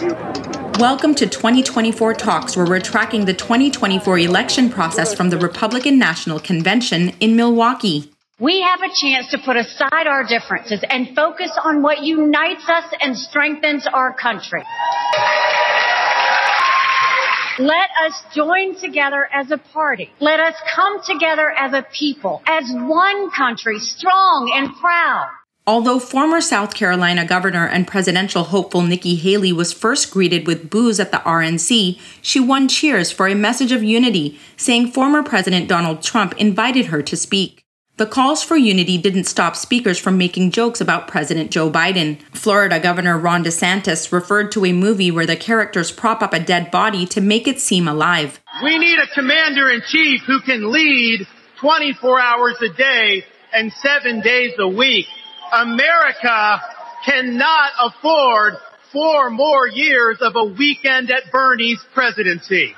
Welcome to 2024 Talks, where we're tracking the 2024 election process from the Republican National Convention in Milwaukee. We have a chance to put aside our differences and focus on what unites us and strengthens our country. Let us join together as a party. Let us come together as a people, as one country, strong and proud. Although former South Carolina governor and presidential hopeful Nikki Haley was first greeted with boos at the RNC, she won cheers for a message of unity, saying former President Donald Trump invited her to speak. The calls for unity didn't stop speakers from making jokes about President Joe Biden. Florida Governor Ron DeSantis referred to a movie where the characters prop up a dead body to make it seem alive. We need a commander-in-chief who can lead 24 hours a day and 7 days a week. America cannot afford 4 more years of a weekend at Bernie's presidency.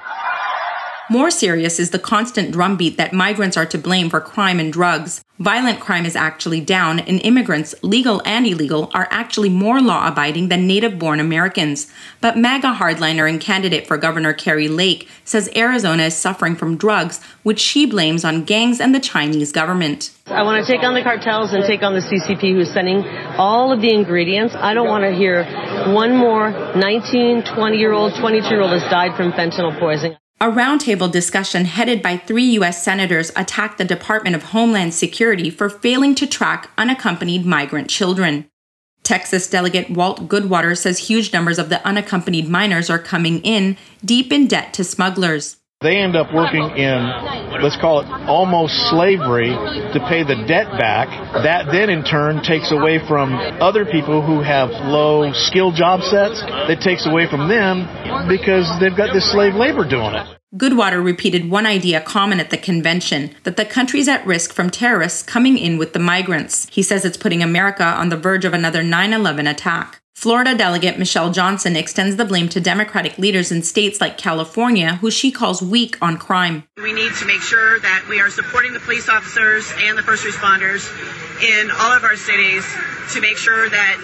More serious is the constant drumbeat that migrants are to blame for crime and drugs. Violent crime is actually down, and immigrants, legal and illegal, are actually more law-abiding than native-born Americans. But MAGA hardliner and candidate for Governor Kari Lake says Arizona is suffering from drugs, which she blames on gangs and the Chinese government. I want to take on the cartels and take on the CCP who's sending all of the ingredients. I don't want to hear one more 19, 20-year-old, 22-year-old has died from fentanyl poisoning. A roundtable discussion headed by 3 U.S. senators attacked the Department of Homeland Security for failing to track unaccompanied migrant children. Texas Delegate Walt Goodwater says huge numbers of the unaccompanied minors are coming in, deep in debt to smugglers. They end up working in, let's call it almost slavery, to pay the debt back. That then in turn takes away from other people who have low skill job sets. That takes away from them because they've got this slave labor doing it. Goodwater repeated one idea common at the convention, that the country's at risk from terrorists coming in with the migrants. He says it's putting America on the verge of another 9/11 attack. Florida Delegate Michelle Johnson extends the blame to Democratic leaders in states like California, who she calls weak on crime. We need to make sure that we are supporting the police officers and the first responders in all of our cities to make sure that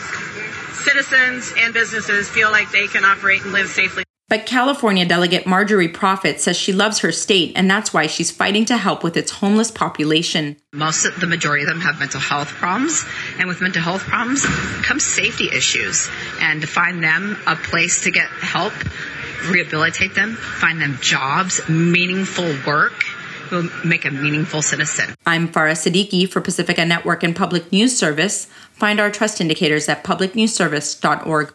citizens and businesses feel like they can operate and live safely. But California Delegate Marjorie Prophet says she loves her state, and that's why she's fighting to help with its homeless population. The majority of them have mental health problems, and with mental health problems comes safety issues. And to find them a place to get help, rehabilitate them, find them jobs, meaningful work, will make a meaningful citizen. I'm Farah Siddiqui for Pacifica Network and Public News Service. Find our trust indicators at publicnewsservice.org.